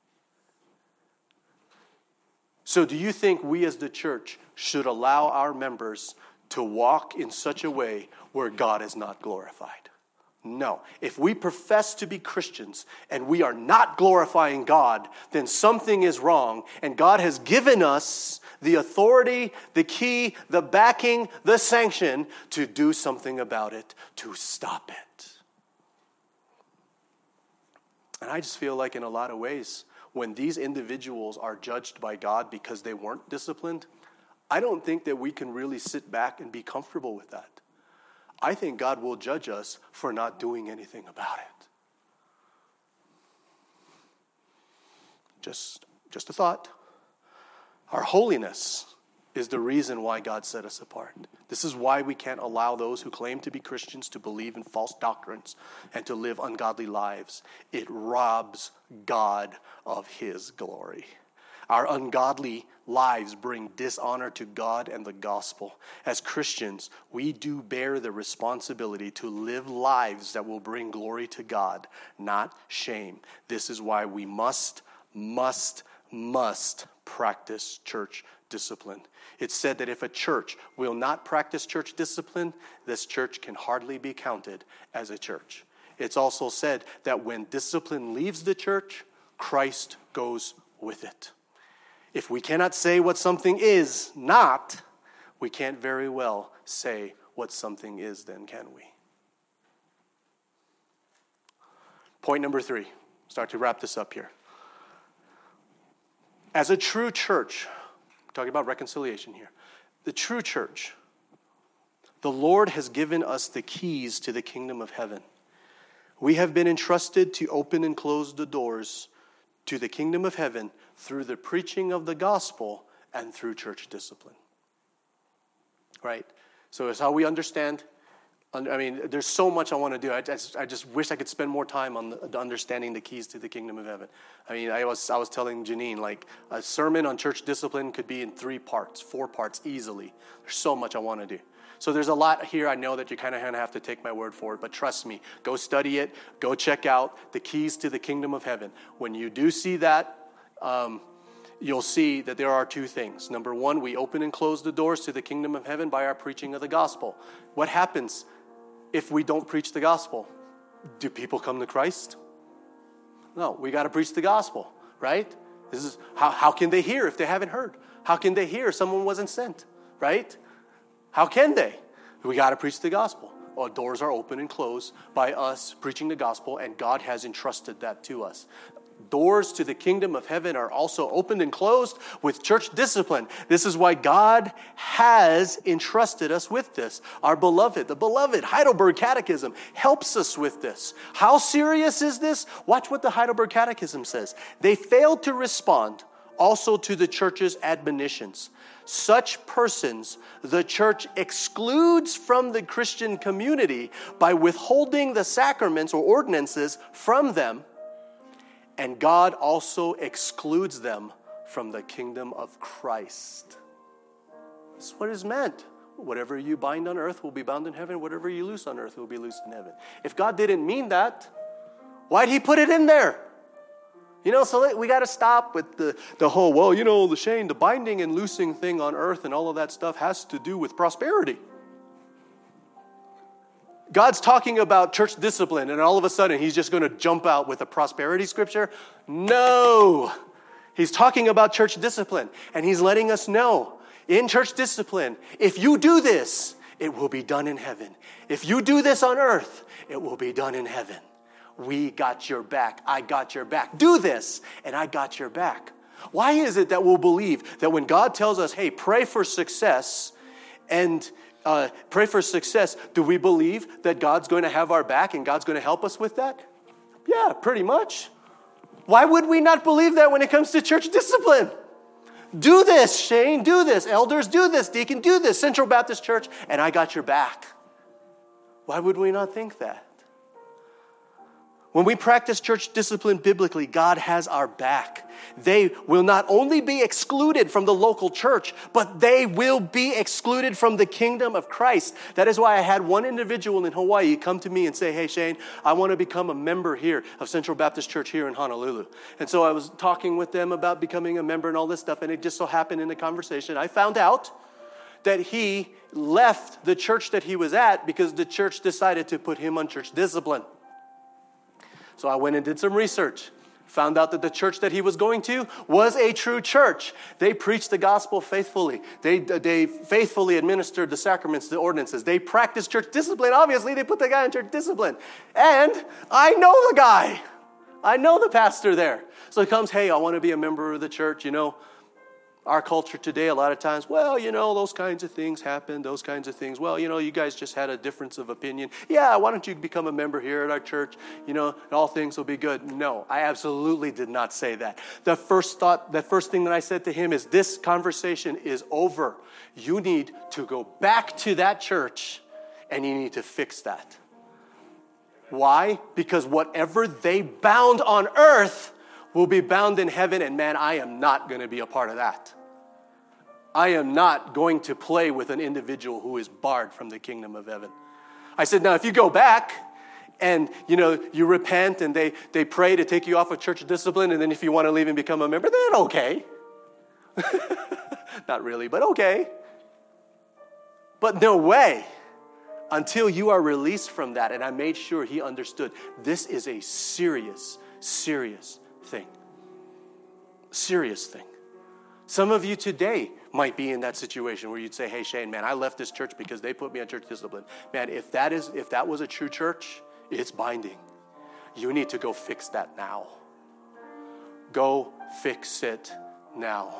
So do you think we as the church should allow our members to walk in such a way where God is not glorified? No. If we profess to be Christians and we are not glorifying God, then something is wrong. And God has given us the authority, the key, the backing, the sanction to do something about it, to stop it. And I just feel like in a lot of ways, when these individuals are judged by God because they weren't disciplined, I don't think that we can really sit back and be comfortable with that. I think God will judge us for not doing anything about it. Just a thought. Our holiness is the reason why God set us apart. This is why we can't allow those who claim to be Christians to believe in false doctrines and to live ungodly lives. It robs God of his glory. Our ungodly lives bring dishonor to God and the gospel. As Christians, we do bear the responsibility to live lives that will bring glory to God, not shame. This is why we must practice church discipline. It's said that if a church will not practice church discipline, this church can hardly be counted as a church. It's also said that when discipline leaves the church, Christ goes with it. If we cannot say what something is not, we can't very well say what something is then, can we? Point number 3. Start to wrap this up here. As a true church, we're talking about reconciliation here. The true church, the Lord has given us the keys to the kingdom of heaven. We have been entrusted to open and close the doors to the kingdom of heaven through the preaching of the gospel and through church discipline. Right? So it's how we understand. I mean, there's so much I want to do. I just wish I could spend more time on understanding the keys to the kingdom of heaven. I mean, I was telling Janine, like, a sermon on church discipline could be in 3 parts, 4 parts easily. There's so much I want to do. So there's a lot here. I know that you're kind of going to have to take my word for it, but trust me, go study it. Go check out the keys to the kingdom of heaven. When you do see that, you'll see that there are 2 things. Number 1, we open and close the doors to the kingdom of heaven by our preaching of the gospel. What happens if we don't preach the gospel? Do people come to Christ? No, we got to preach the gospel, right? This is how can they hear if they haven't heard? How can they hear if someone wasn't sent, right? How can they? We got to preach the gospel. Our doors are open and closed by us preaching the gospel, and God has entrusted that to us. Doors to the kingdom of heaven are also opened and closed with church discipline. This is why God has entrusted us with this. The beloved Heidelberg Catechism helps us with this. How serious is this? Watch what the Heidelberg Catechism says. They failed to respond also to the church's admonitions. Such persons the church excludes from the Christian community by withholding the sacraments or ordinances from them, and God also excludes them from the kingdom of Christ. That's what is meant. Whatever you bind on earth will be bound in heaven. Whatever you loose on earth will be loosed in heaven. If God didn't mean that, why'd he put it in there? You know, so we got to stop with the whole, well, you know, Shane, the binding and loosing thing on earth and all of that stuff has to do with prosperity. God's talking about church discipline, and all of a sudden he's just going to jump out with a prosperity scripture? No. He's talking about church discipline, and he's letting us know, in church discipline, if you do this, it will be done in heaven. If you do this on earth, it will be done in heaven. We got your back. I got your back. Do this, and I got your back. Why is it that we'll believe that when God tells us, hey, pray for success, and do we believe that God's going to have our back and God's going to help us with that? Yeah, pretty much. Why would we not believe that when it comes to church discipline? Do this, Shane, do this. Elders, do this. Deacon, do this. Central Baptist Church, and I got your back. Why would we not think that? When we practice church discipline biblically, God has our back. They will not only be excluded from the local church, but they will be excluded from the kingdom of Christ. That is why I had one individual in Hawaii come to me and say, hey, Shane, I want to become a member here of Central Baptist Church here in Honolulu. And so I was talking with them about becoming a member and all this stuff, and it just so happened in the conversation, I found out that he left the church that he was at because the church decided to put him on church discipline. So I went and did some research, found out that the church that he was going to was a true church. They preached the gospel faithfully. They faithfully administered the sacraments, the ordinances. They practiced church discipline. Obviously, they put the guy in church discipline. And I know the guy. I know the pastor there. So he comes, hey, I want to be a member of the church, you know. Our culture today, a lot of times, well, those kinds of things happen, those kinds of things. Well, you guys just had a difference of opinion. Yeah, why don't you become a member here at our church? And all things will be good. No, I absolutely did not say that. The first thing that I said to him is, this conversation is over. You need to go back to that church and you need to fix that. Why? Because whatever they bound on earth will be bound in heaven, and man, I am not going to be a part of that. I am not going to play with an individual who is barred from the kingdom of heaven. I said, now if you go back and you repent and they pray to take you off of church discipline, and then if you want to leave and become a member, then okay. Not really, but okay. But no way until you are released from that. And I made sure he understood this is a serious, serious thing. Serious thing. Some of you today might be in that situation where you'd say, hey, Shane, man, I left this church because they put me on church discipline. Man, if that was a true church, it's binding. You need to go fix that now. Go fix it now.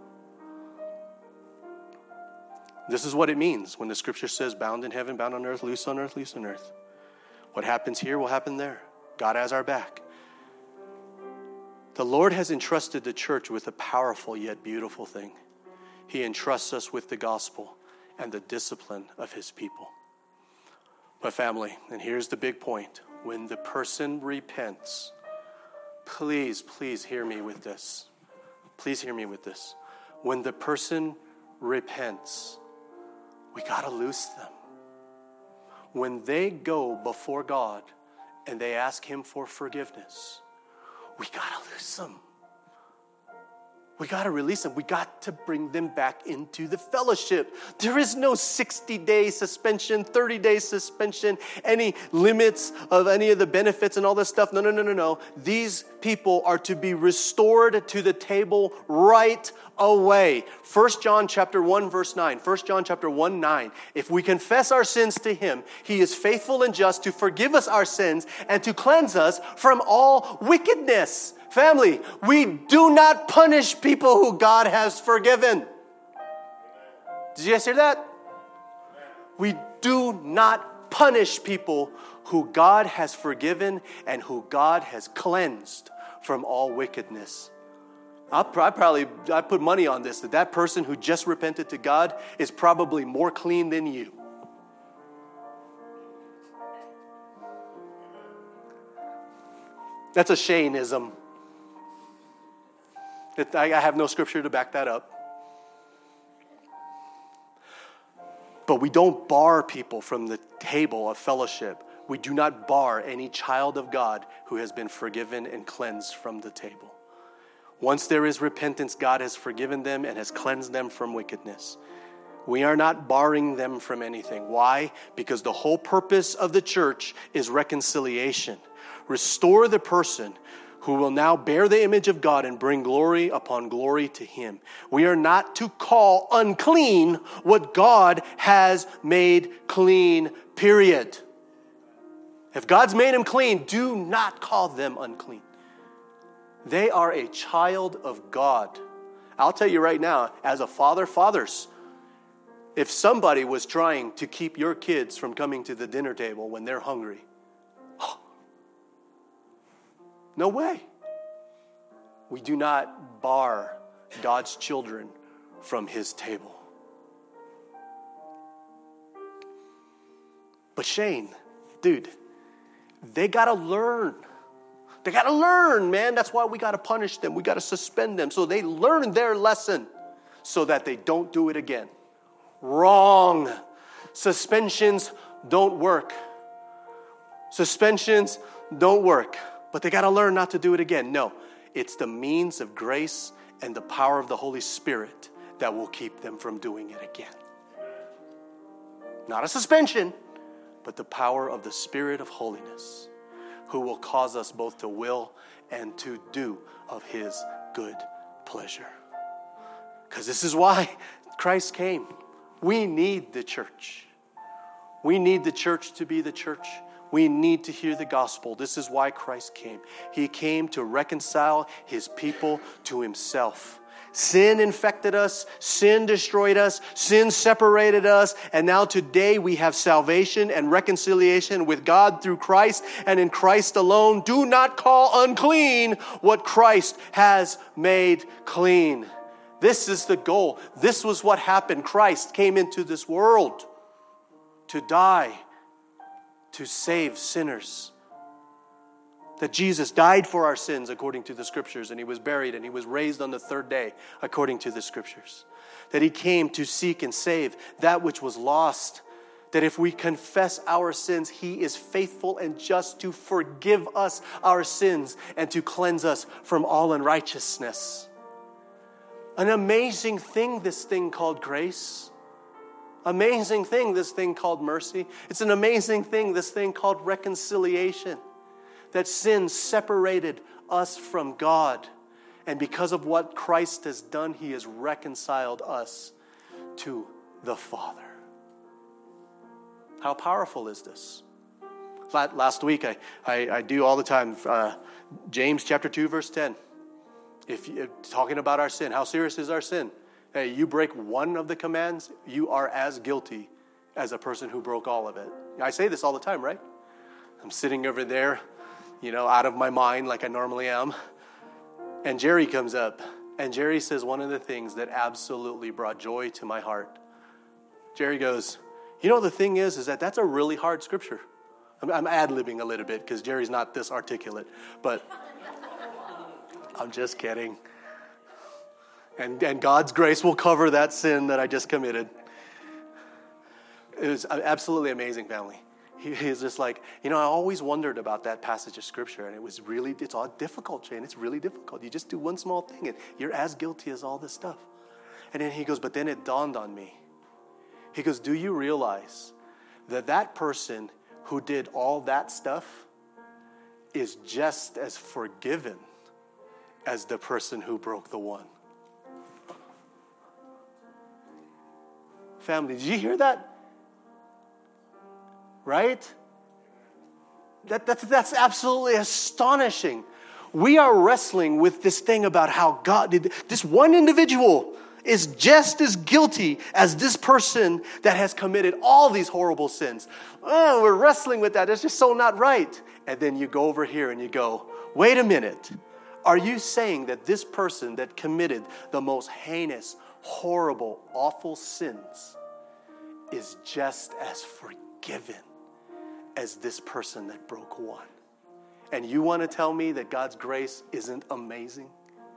This is what it means when the scripture says bound in heaven, bound on earth, loose on earth, loose on earth. What happens here will happen there. God has our back. The Lord has entrusted the church with a powerful yet beautiful thing. He entrusts us with the gospel and the discipline of his people. But family, and here's the big point. When the person repents, please hear me with this. Please hear me with this. When the person repents, we got to loose them. When they go before God and they ask him for forgiveness, we got to loose them. We got to release them. We got to bring them back into the fellowship. There is no 60-day suspension, 30-day suspension, any limits of any of the benefits and all this stuff. No. These people are to be restored to the table right away. 1 John chapter 1, verse 9. 1 John chapter 1, 9. If we confess our sins to him, he is faithful and just to forgive us our sins and to cleanse us from all wickedness. Family, we do not punish people who God has forgiven. Did you guys hear that? We do not punish people who God has forgiven and who God has cleansed from all wickedness. I put money on this, that person who just repented to God is probably more clean than you. That's a Shaneism. I have no scripture to back that up. But we don't bar people from the table of fellowship. We do not bar any child of God who has been forgiven and cleansed from the table. Once there is repentance, God has forgiven them and has cleansed them from wickedness. We are not barring them from anything. Why? Because the whole purpose of the church is reconciliation. Restore the person who will now bear the image of God and bring glory upon glory to him. We are not to call unclean what God has made clean, period. If God's made him clean, do not call them unclean. They are a child of God. I'll tell you right now, as a father, fathers, if somebody was trying to keep your kids from coming to the dinner table when they're hungry, no way. We do not bar God's children from his table. But Shane, dude, they got to learn. They got to learn, man. That's why we got to punish them. We got to suspend them so they learn their lesson so that they don't do it again. Wrong. Suspensions don't work. Suspensions don't work. But they got to learn not to do it again. No, it's the means of grace and the power of the Holy Spirit that will keep them from doing it again. Not a suspension, but the power of the Spirit of holiness, who will cause us both to will and to do of his good pleasure. Because this is why Christ came. We need the church. We need the church to be the church. We need to hear the gospel. This is why Christ came. He came to reconcile his people to himself, Sin infected us, sin destroyed us, sin separated us, and now today we have salvation and reconciliation with God through Christ and in Christ alone. Do not call unclean what Christ has made clean. This is the goal. This was what happened. Christ came into this world to die, to save sinners. That Jesus died for our sins according to the Scriptures, and He was buried, and He was raised on the third day according to the Scriptures. That He came to seek and save that which was lost. That if we confess our sins, He is faithful and just to forgive us our sins and to cleanse us from all unrighteousness. An amazing thing, this thing called grace. Amazing thing, this thing called mercy. It's an amazing thing, this thing called reconciliation. That sin separated us from God. And because of what Christ has done, He has reconciled us to the Father. How powerful is this? Last week, I do all the time, James chapter 2, verse 10. If you're talking about our sin, how serious is our sin? Hey, you break one of the commands, you are as guilty as a person who broke all of it. I say this all the time, right? I'm sitting over there, out of my mind like I normally am. And Jerry comes up, and Jerry says one of the things that absolutely brought joy to my heart. Jerry goes, the thing is that that's a really hard scripture. I'm ad-libbing a little bit because Jerry's not this articulate, but I'm just kidding. And God's grace will cover that sin that I just committed. It was absolutely amazing, family. He's just like, I always wondered about that passage of Scripture, and it's all difficult, Shane. It's really difficult. You just do one small thing, and you're as guilty as all this stuff. And then he goes, but then it dawned on me. He goes, do you realize that person who did all that stuff is just as forgiven as the person who broke the one? Family, did you hear that? Right? That's absolutely astonishing. We are wrestling with this thing about how God did this. One individual is just as guilty as this person that has committed all these horrible sins. Oh, we're wrestling with that. It's just so not right. And then you go over here and you go, wait a minute. Are you saying that this person that committed the most heinous, horrible, awful sins is just as forgiven as this person that broke one? And you want to tell me that God's grace isn't amazing?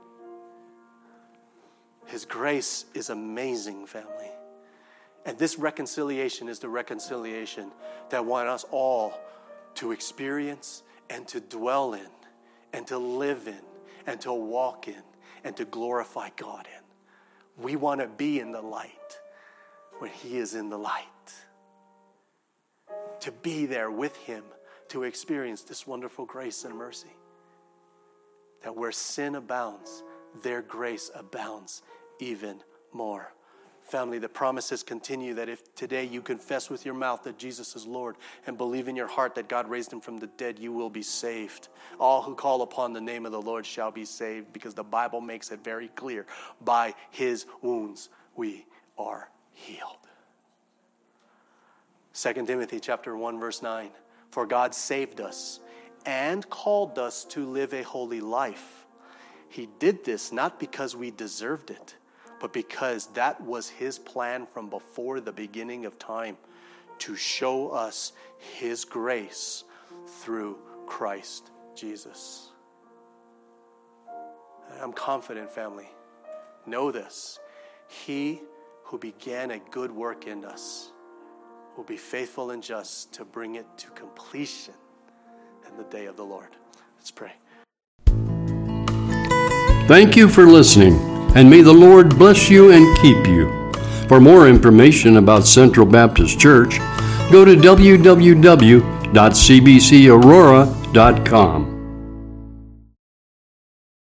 His grace is amazing, family. And this reconciliation is the reconciliation that I want us all to experience and to dwell in and to live in and to walk in and to glorify God in. We want to be in the light when He is in the light. To be there with Him, to experience this wonderful grace and mercy. That where sin abounds, their grace abounds even more. Family, the promises continue that if today you confess with your mouth that Jesus is Lord and believe in your heart that God raised Him from the dead, you will be saved. All who call upon the name of the Lord shall be saved, because the Bible makes it very clear. By His wounds we are healed. 2 Timothy chapter 1, verse 9. For God saved us and called us to live a holy life. He did this not because we deserved it, but because that was His plan from before the beginning of time, to show us His grace through Christ Jesus. I'm confident, family. Know this. He who began a good work in us will be faithful and just to bring it to completion in the day of the Lord. Let's pray. Thank you for listening, and may the Lord bless you and keep you. For more information about Central Baptist Church, go to www.cbcaurora.com.